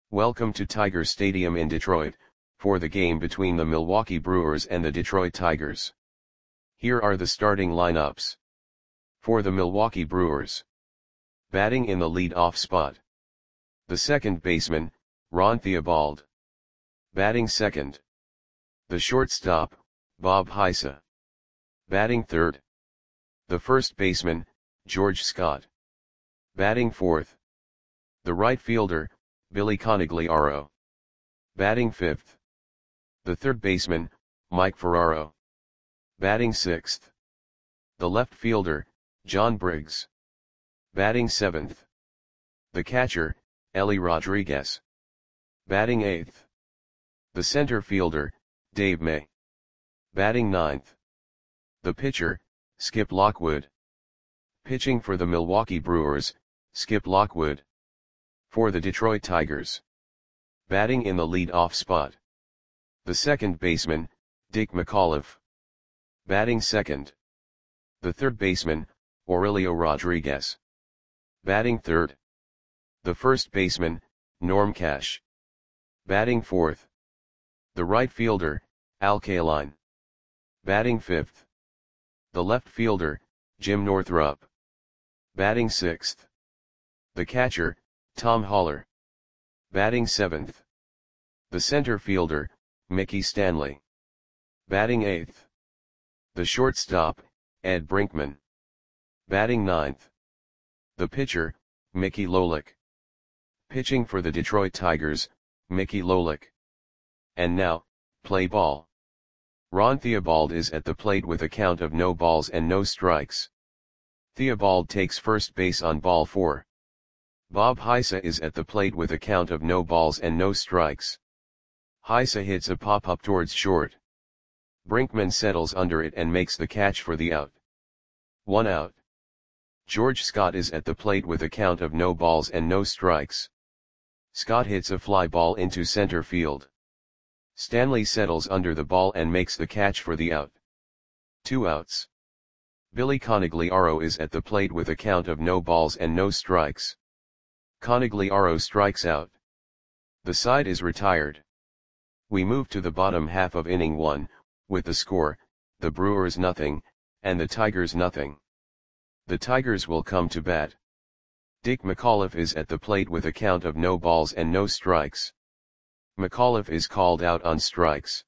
Welcome to Tiger Stadium in Detroit, for the game between the Milwaukee Brewers and the Detroit Tigers. Here are the starting lineups. For the Milwaukee Brewers. Batting in the lead-off spot. The second baseman, Ron Theobald. Batting second. The shortstop, Bob Heise. Batting third. The first baseman, George Scott. Batting fourth. The right fielder, Billy Conigliaro. Batting fifth. The third baseman, Mike Ferraro. Batting sixth. The left fielder, John Briggs. Batting seventh. The catcher, Ellie Rodriguez. Batting eighth. The center fielder, Dave May. Batting ninth. The pitcher, Skip Lockwood. Pitching for the Milwaukee Brewers, Skip Lockwood. For the Detroit Tigers. Batting in the lead-off spot. The second baseman, Dick McAuliffe. Batting second. The third baseman, Aurelio Rodriguez. Batting third. The first baseman, Norm Cash. Batting fourth. The right fielder, Al Kaline. Batting fifth. The left fielder, Jim Northrup. Batting sixth. The catcher, Tom Haller. Batting seventh. The center fielder, Mickey Stanley. Batting eighth. The shortstop, Ed Brinkman. Batting ninth. The pitcher, Mickey Lolich. Pitching for the Detroit Tigers, Mickey Lolich. And now, play ball. Ron Theobald is at the plate with a count of no balls and no strikes. Theobald takes first base on ball 4. Bob Heise is at the plate with a count of no balls and no strikes. Heise hits a pop-up towards short. Brinkman settles under it and makes the catch for the out. 1 out. George Scott is at the plate with a count of no balls and no strikes. Scott hits a fly ball into center field. Stanley settles under the ball and makes the catch for the out. 2 outs. Billy Conigliaro is at the plate with a count of no balls and no strikes. Conigliaro strikes out. The side is retired. We move to the bottom half of inning 1, with the score, the Brewers nothing, and the Tigers nothing. The Tigers will come to bat. Dick McAuliffe is at the plate with a count of no balls and no strikes. McAuliffe is called out on strikes.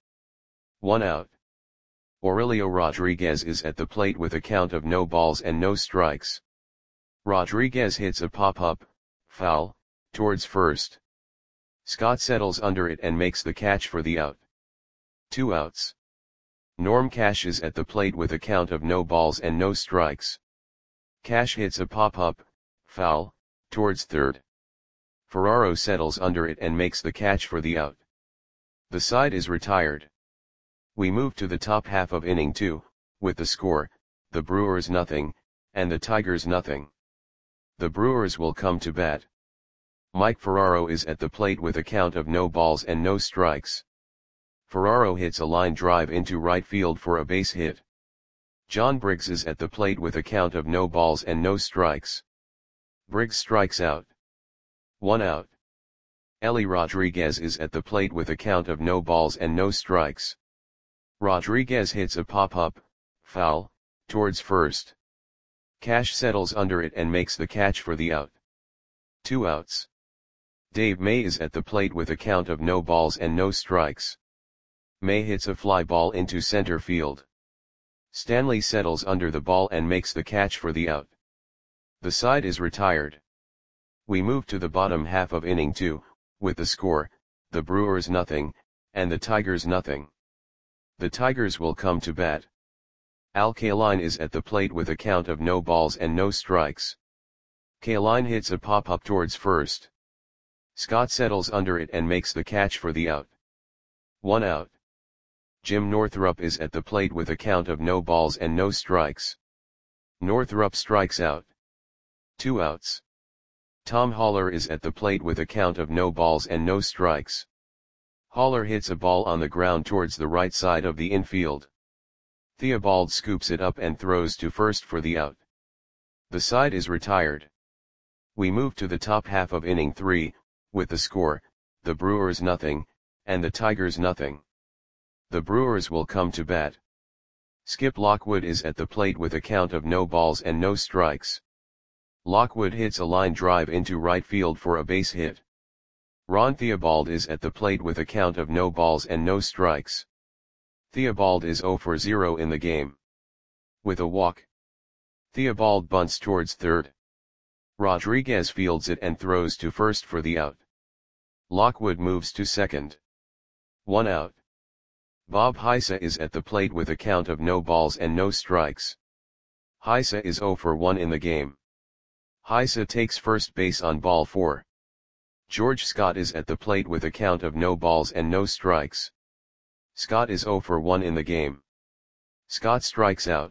1 out. Aurelio Rodriguez is at the plate with a count of no balls and no strikes. Rodriguez hits a pop-up, foul, towards first. Scott settles under it and makes the catch for the out. 2 outs. Norm Cash is at the plate with a count of no balls and no strikes. Cash hits a pop-up, foul, towards third. Ferraro settles under it and makes the catch for the out. The side is retired. We move to the top half of inning 2, with the score, the Brewers nothing, and the Tigers nothing. The Brewers will come to bat. Mike Ferraro is at the plate with a count of no balls and no strikes. Ferraro hits a line drive into right field for a base hit. John Briggs is at the plate with a count of no balls and no strikes. Briggs strikes out. 1 out. Ellie Rodriguez is at the plate with a count of no balls and no strikes. Rodriguez hits a pop-up, foul, towards first. Cash settles under it and makes the catch for the out. 2 outs. Dave May is at the plate with a count of no balls and no strikes. May hits a fly ball into center field. Stanley settles under the ball and makes the catch for the out. The side is retired. We move to the bottom half of inning 2, with the score, the Brewers nothing, and the Tigers nothing. The Tigers will come to bat. Al Kaline is at the plate with a count of no balls and no strikes. Kaline hits a pop-up towards first. Scott settles under it and makes the catch for the out. 1 out. Jim Northrup is at the plate with a count of no balls and no strikes. Northrup strikes out. 2 outs. Tom Haller is at the plate with a count of no balls and no strikes. Haller hits a ball on the ground towards the right side of the infield. Theobald scoops it up and throws to first for the out. The side is retired. We move to the top half of inning 3, with the score, the Brewers nothing, and the Tigers nothing. The Brewers will come to bat. Skip Lockwood is at the plate with a count of no balls and no strikes. Lockwood hits a line drive into right field for a base hit. Ron Theobald is at the plate with a count of no balls and no strikes. Theobald is 0 for 0 in the game. With a walk, Theobald bunts towards third. Rodriguez fields it and throws to first for the out. Lockwood moves to second. 1 out. Bob Heisa is at the plate with a count of no balls and no strikes. Heisa is 0 for 1 in the game. Heisa takes first base on ball 4. George Scott is at the plate with a count of no balls and no strikes. Scott is 0 for 1 in the game. Scott strikes out.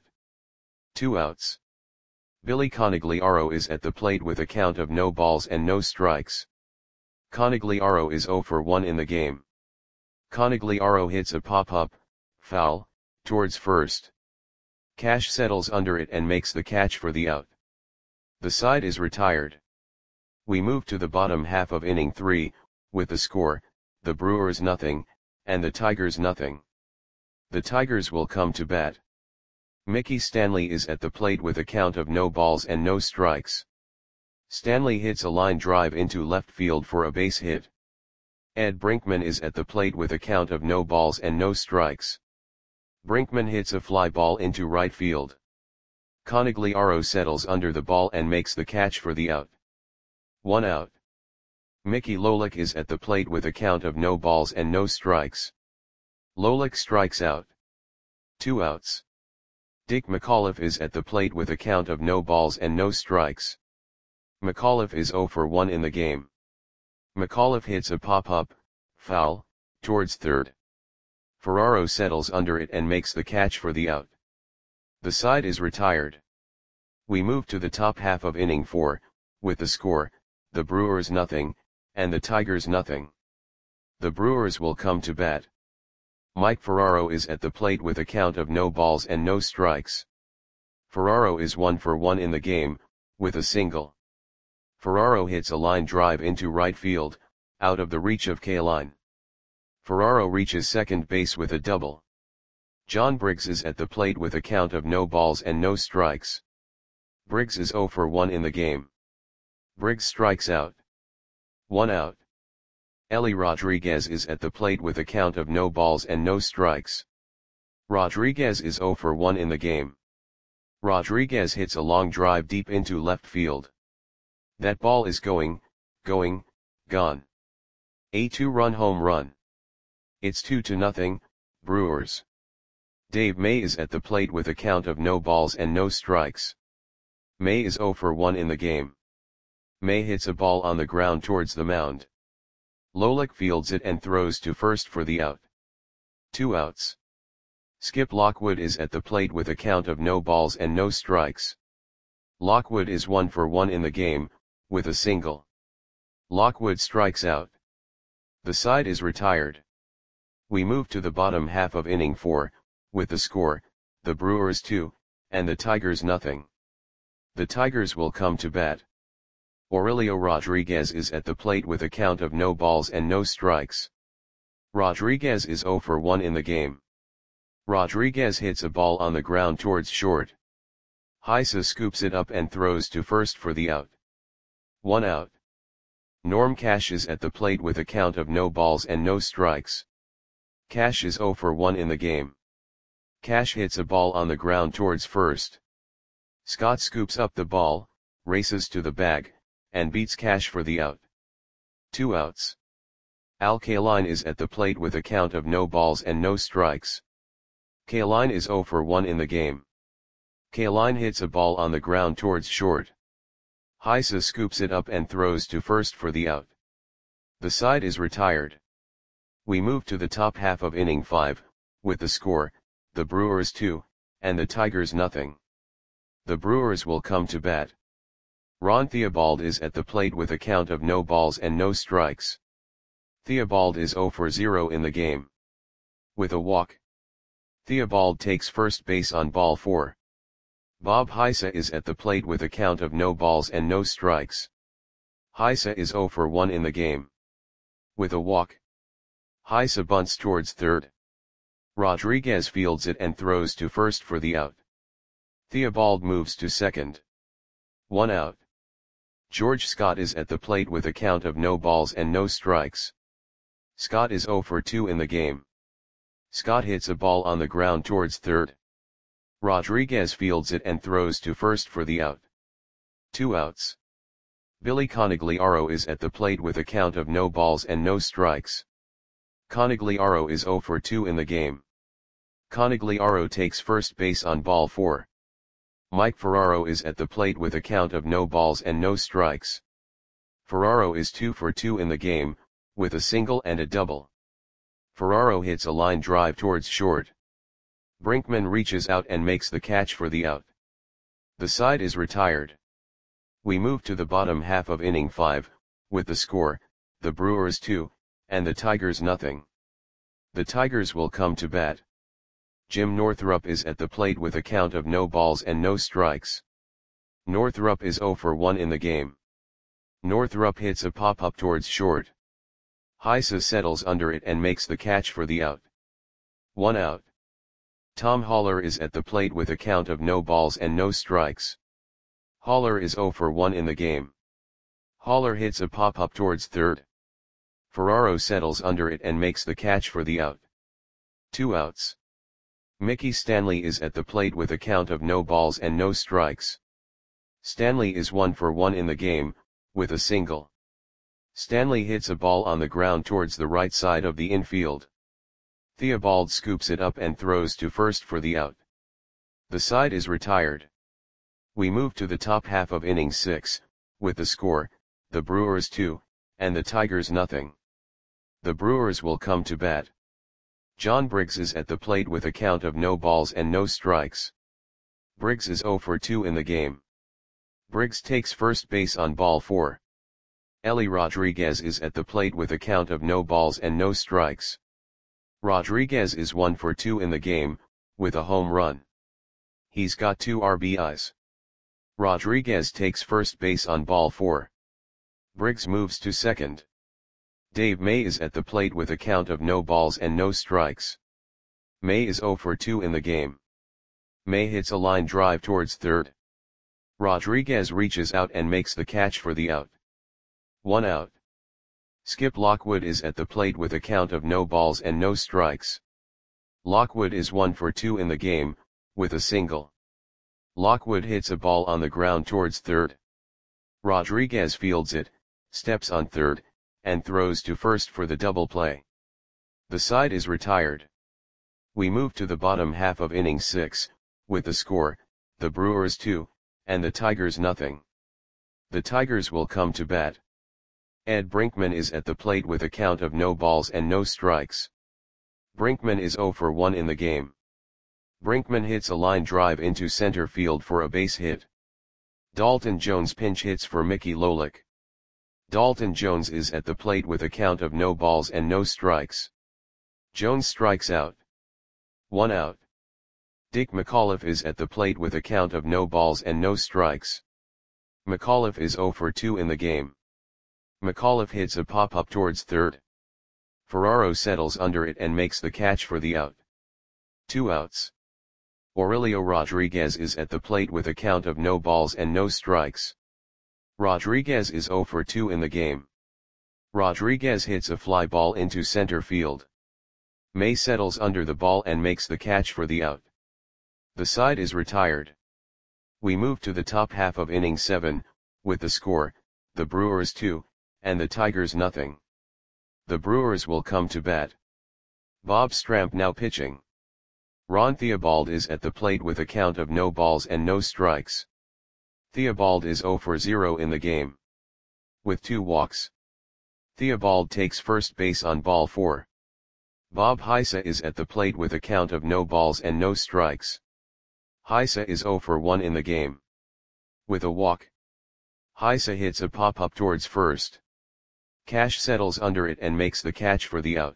2 outs. Billy Conigliaro is at the plate with a count of no balls and no strikes. Conigliaro is 0 for 1 in the game. Conigliaro hits a pop-up, foul, towards first. Cash settles under it and makes the catch for the out. The side is retired. We move to the bottom half of inning 3, with the score, the Brewers nothing, and the Tigers nothing. The Tigers will come to bat. Mickey Stanley is at the plate with a count of no balls and no strikes. Stanley hits a line drive into left field for a base hit. Ed Brinkman is at the plate with a count of no balls and no strikes. Brinkman hits a fly ball into right field. Conigliaro settles under the ball and makes the catch for the out. 1 out. Mickey Lolich is at the plate with a count of no balls and no strikes. Lolich strikes out. 2 outs. Dick McAuliffe is at the plate with a count of no balls and no strikes. McAuliffe is 0 for 1 in the game. McAuliffe hits a pop-up, foul, towards third. Ferraro settles under it and makes the catch for the out. The side is retired. We move to the top half of inning 4, with the score, the Brewers nothing, and the Tigers nothing. The Brewers will come to bat. Mike Ferraro is at the plate with a count of no balls and no strikes. Ferraro is 1 for 1 in the game, with a single. Ferraro hits a line drive into right field, out of the reach of Kaline. Ferraro reaches second base with a double. John Briggs is at the plate with a count of no balls and no strikes. Briggs is 0 for 1 in the game. Briggs strikes out. 1 out. Ellie Rodriguez is at the plate with a count of no balls and no strikes. Rodriguez is 0 for 1 in the game. Rodriguez hits a long drive deep into left field. That ball is gone. A 2-run home run. It's 2-0, Brewers. Dave May is at the plate with a count of no balls and no strikes. May is 0 for 1 in the game. May hits a ball on the ground towards the mound. Lolich fields it and throws to first for the out. 2 outs. Skip Lockwood is at the plate with a count of no balls and no strikes. Lockwood is 1 for 1 in the game, with a single. Lockwood strikes out. The side is retired. We move to the bottom half of inning 4, with the score, the Brewers 2, and the Tigers nothing. The Tigers will come to bat. Aurelio Rodriguez is at the plate with a count of no balls and no strikes. Rodriguez is 0 for 1 in the game. Rodriguez hits a ball on the ground towards short. Heisa scoops it up and throws to first for the out. 1 out. Norm Cash is at the plate with a count of no balls and no strikes. Cash is 0 for 1 in the game. Cash hits a ball on the ground towards first. Scott scoops up the ball, races to the bag, and beats Cash for the out. 2 outs. Al Kaline is at the plate with a count of no balls and no strikes. Kaline is 0 for 1 in the game. Kaline hits a ball on the ground towards short. Heisa scoops it up and throws to first for the out. The side is retired. We move to the top half of inning 5, with the score, the Brewers 2, and the Tigers nothing. The Brewers will come to bat. Ron Theobald is at the plate with a count of no balls and no strikes. Theobald is 0 for 0 in the game. With a walk, Theobald takes first base on ball 4. Bob Heisa is at the plate with a count of no balls and no strikes. Heisa is 0 for 1 in the game. With a walk, Heise bunts towards third. Rodriguez fields it and throws to first for the out. Theobald moves to second. 1 out. George Scott is at the plate with a count of no balls and no strikes. Scott is 0 for 2 in the game. Scott hits a ball on the ground towards third. Rodriguez fields it and throws to first for the out. 2 outs. Billy Conigliaro is at the plate with a count of no balls and no strikes. Conigliaro is 0 for 2 in the game. Conigliaro takes first base on ball 4. Mike Ferraro is at the plate with a count of no balls and no strikes. Ferraro is 2 for 2 in the game, with a single and a double. Ferraro hits a line drive towards short. Brinkman reaches out and makes the catch for the out. The side is retired. We move to the bottom half of inning 5, with the score, the Brewers 2, and the Tigers nothing. The Tigers will come to bat. Jim Northrup is at the plate with a count of no balls and no strikes. Northrup is 0 for 1 in the game. Northrup hits a pop-up towards short. Heise settles under it and makes the catch for the out. 1 out. Tom Haller is at the plate with a count of no balls and no strikes. Haller is 0 for 1 in the game. Haller hits a pop-up towards third. Ferraro settles under it and makes the catch for the out. 2 outs. Mickey Stanley is at the plate with a count of no balls and no strikes. Stanley is 1 for 1 in the game, with a single. Stanley hits a ball on the ground towards the right side of the infield. Theobald scoops it up and throws to first for the out. The side is retired. We move to the top half of inning 6, with the score, the Brewers 2, and the Tigers nothing. The Brewers will come to bat. John Briggs is at the plate with a count of no balls and no strikes. Briggs is 0 for 2 in the game. Briggs takes first base on ball 4. Ellie Rodriguez is at the plate with a count of no balls and no strikes. Rodriguez is 1 for 2 in the game, with a home run. He's got 2 RBIs. Rodriguez takes first base on ball 4. Briggs moves to second. Dave May is at the plate with a count of no balls and no strikes. May is 0 for 2 in the game. May hits a line drive towards third. Rodriguez reaches out and makes the catch for the out. 1 out. Skip Lockwood is at the plate with a count of no balls and no strikes. Lockwood is 1 for 2 in the game, with a single. Lockwood hits a ball on the ground towards third. Rodriguez fields it, steps on third, and throws to first for the double play. The side is retired. We move to the bottom half of inning 6, with the score, the Brewers 2, and the Tigers nothing. The Tigers will come to bat. Ed Brinkman is at the plate with a count of no balls and no strikes. Brinkman is 0 for 1 in the game. Brinkman hits a line drive into center field for a base hit. Dalton Jones pinch hits for Mickey Lolich. Dalton Jones is at the plate with a count of no balls and no strikes. Jones strikes out. 1 out. Dick McAuliffe is at the plate with a count of no balls and no strikes. McAuliffe is 0 for 2 in the game. McAuliffe hits a pop-up towards third. Ferraro settles under it and makes the catch for the out. 2 outs. Aurelio Rodriguez is at the plate with a count of no balls and no strikes. Rodriguez is 0 for 2 in the game. Rodriguez hits a fly ball into center field. May settles under the ball and makes the catch for the out. The side is retired. We move to the top half of inning 7, with the score, the Brewers 2, and the Tigers nothing. The Brewers will come to bat. Bob Stramp now pitching. Ron Theobald is at the plate with a count of no balls and no strikes. Theobald is 0 for 0 in the game. With 2 walks. Theobald takes first base on ball 4. Bob Heise is at the plate with a count of no balls and no strikes. Heise is 0 for 1 in the game. With a walk. Heise hits a pop-up towards first. Cash settles under it and makes the catch for the out.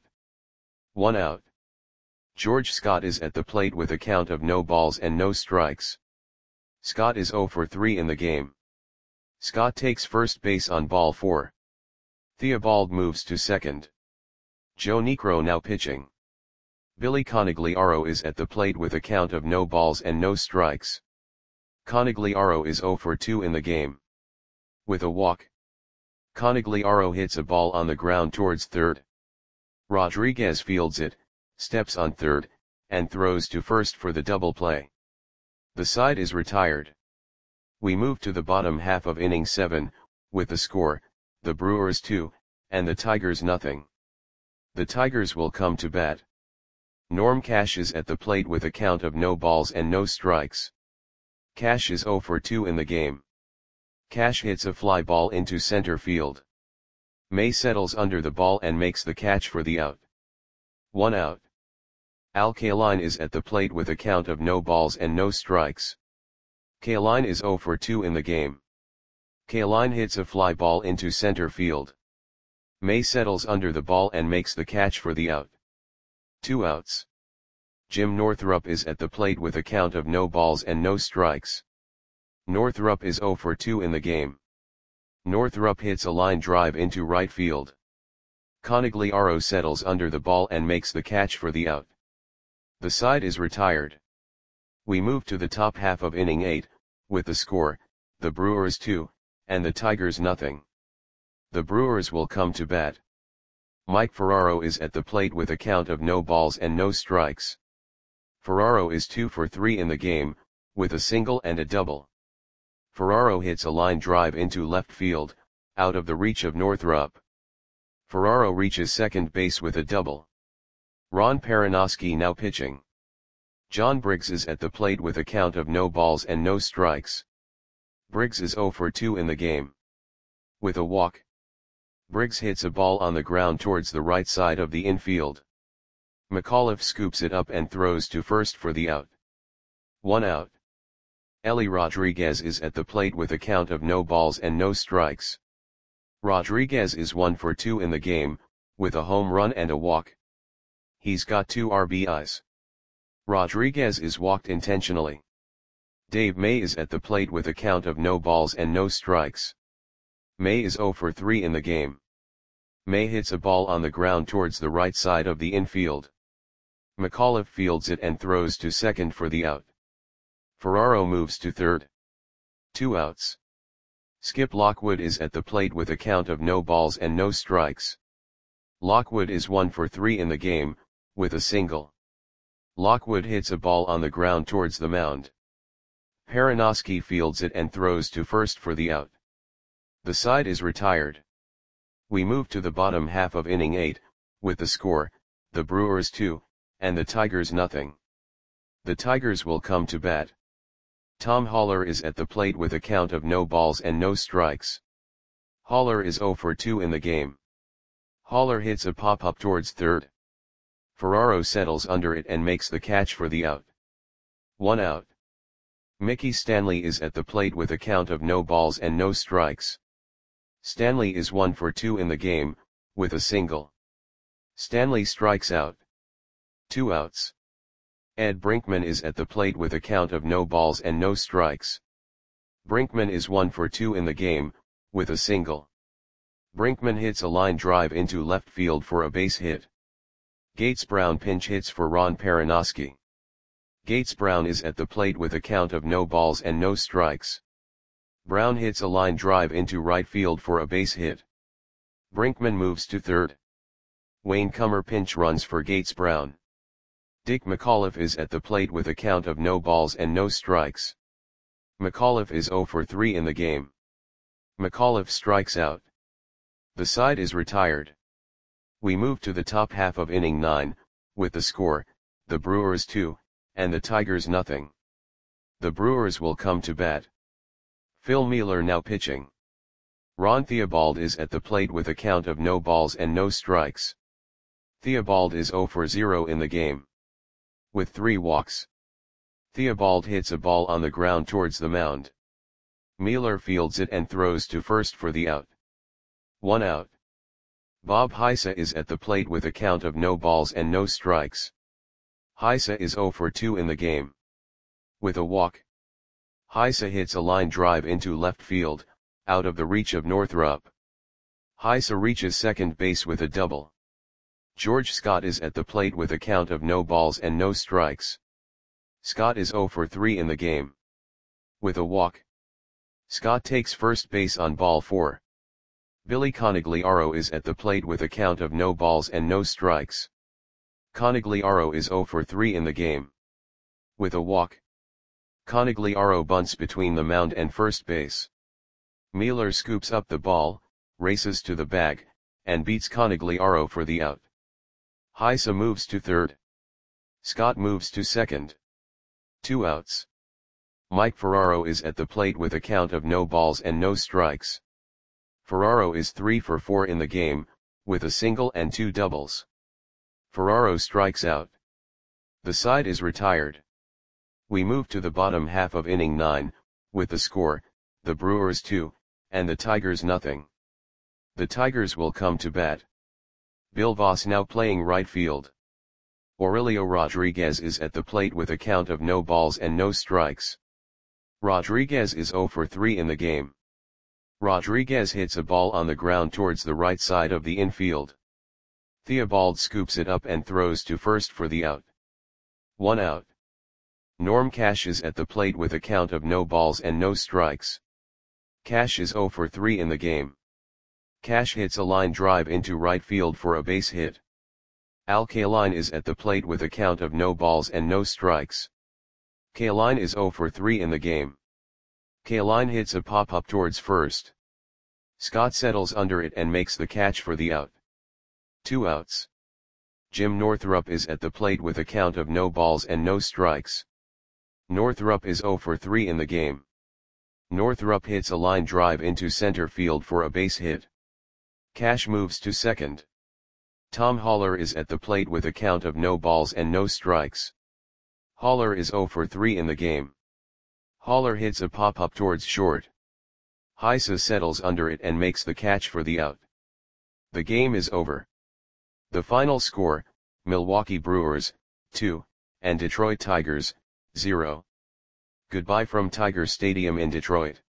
1 out. George Scott is at the plate with a count of no balls and no strikes. Scott is 0 for 3 in the game. Scott takes first base on ball 4. Theobald moves to second. Joe Niekro now pitching. Billy Conigliaro is at the plate with a count of no balls and no strikes. Conigliaro is 0 for 2 in the game. With a walk. Conigliaro hits a ball on the ground towards third. Rodriguez fields it, steps on third, and throws to first for the double play. The side is retired. We move to the bottom half of inning 7, with the score, the Brewers 2, and the Tigers nothing. The Tigers will come to bat. Norm Cash is at the plate with a count of no balls and no strikes. Cash is 0 for 2 in the game. Cash hits a fly ball into center field. May settles under the ball and makes the catch for the out. 1 out. Al Kaline is at the plate with a count of no balls and no strikes. Kaline is 0 for 2 in the game. Kaline hits a fly ball into center field. May settles under the ball and makes the catch for the out. 2 outs. Jim Northrup is at the plate with a count of no balls and no strikes. Northrup is 0 for 2 in the game. Northrup hits a line drive into right field. Conigliaro settles under the ball and makes the catch for the out. The side is retired. We move to the top half of inning 8, with the score, the Brewers 2, and the Tigers nothing. The Brewers will come to bat. Mike Ferraro is at the plate with a count of no balls and no strikes. Ferraro is 2 for 3 in the game, with a single and a double. Ferraro hits a line drive into left field, out of the reach of Northrup. Ferraro reaches second base with a double. Ron Perranoski now pitching. John Briggs is at the plate with a count of no balls and no strikes. Briggs is 0 for 2 in the game. With a walk. Briggs hits a ball on the ground towards the right side of the infield. McAuliffe scoops it up and throws to first for the out. 1 out. Ellie Rodriguez is at the plate with a count of no balls and no strikes. Rodriguez is 1 for 2 in the game, with a home run and a walk. He's got 2 RBIs. Rodriguez is walked intentionally. Dave May is at the plate with a count of no balls and no strikes. May is 0 for 3 in the game. May hits a ball on the ground towards the right side of the infield. McAuliffe fields it and throws to second for the out. Ferraro moves to third. 2 outs. Skip Lockwood is at the plate with a count of no balls and no strikes. Lockwood is 1 for 3 in the game, with a single. Lockwood hits a ball on the ground towards the mound. Perranoski fields it and throws to first for the out. The side is retired. We move to the bottom half of inning 8, with the score, the Brewers 2, and the Tigers nothing. The Tigers will come to bat. Tom Haller is at the plate with a count of no balls and no strikes. Haller is 0 for 2 in the game. Haller hits a pop-up towards third. Ferraro settles under it and makes the catch for the out. 1 out. Mickey Stanley is at the plate with a count of no balls and no strikes. Stanley is 1 for 2 in the game, with a single. Stanley strikes out. 2 outs. Ed Brinkman is at the plate with a count of no balls and no strikes. Brinkman is 1 for 2 in the game, with a single. Brinkman hits a line drive into left field for a base hit. Gates Brown pinch hits for Ron Perranoski. Gates Brown is at the plate with a count of no balls and no strikes. Brown hits a line drive into right field for a base hit. Brinkman moves to third. Wayne Comer pinch runs for Gates Brown. Dick McAuliffe is at the plate with a count of no balls and no strikes. McAuliffe is 0 for 3 in the game. McAuliffe strikes out. The side is retired. We move to the top half of inning 9, with the score, the Brewers 2, and the Tigers nothing. The Brewers will come to bat. Phil Mueller now pitching. Ron Theobald is at the plate with a count of no balls and no strikes. Theobald is 0 for 0 in the game. With 3 walks. Theobald hits a ball on the ground towards the mound. Mueller fields it and throws to first for the out. 1 out. Bob Heisa is at the plate with a count of no balls and no strikes. Heisa is 0 for 2 in the game. With a walk. Heisa hits a line drive into left field, out of the reach of Northrup. Heise reaches second base with a double. George Scott is at the plate with a count of no balls and no strikes. Scott is 0 for 3 in the game. With a walk. Scott takes first base on ball 4. Billy Conigliaro is at the plate with a count of no balls and no strikes. Conigliaro is 0 for 3 in the game. With a walk. Conigliaro bunts between the mound and first base. Mueller scoops up the ball, races to the bag, and beats Conigliaro for the out. Heise moves to third. Scott moves to second. 2 outs. Mike Ferraro is at the plate with a count of no balls and no strikes. Ferraro is 3 for 4 in the game, with a single and 2 doubles. Ferraro strikes out. The side is retired. We move to the bottom half of inning 9, with the score, the Brewers 2, and the Tigers nothing. The Tigers will come to bat. Bill Voss now playing right field. Aurelio Rodriguez is at the plate with a count of no balls and no strikes. Rodriguez is 0 for 3 in the game. Rodriguez hits a ball on the ground towards the right side of the infield. Theobald scoops it up and throws to first for the out. 1 out. Norm Cash is at the plate with a count of no balls and no strikes. Cash is 0 for 3 in the game. Cash hits a line drive into right field for a base hit. Al Kaline is at the plate with a count of no balls and no strikes. Kaline is 0 for 3 in the game. Kaline hits a pop-up towards first. Scott settles under it and makes the catch for the out. 2 outs. Jim Northrup is at the plate with a count of no balls and no strikes. Northrup is 0 for 3 in the game. Northrup hits a line drive into center field for a base hit. Cash moves to second. Tom Haller is at the plate with a count of no balls and no strikes. Haller is 0 for 3 in the game. Haller hits a pop-up towards short. Heise settles under it and makes the catch for the out. The game is over. The final score, Milwaukee Brewers, 2, and Detroit Tigers, 0. Goodbye from Tiger Stadium in Detroit.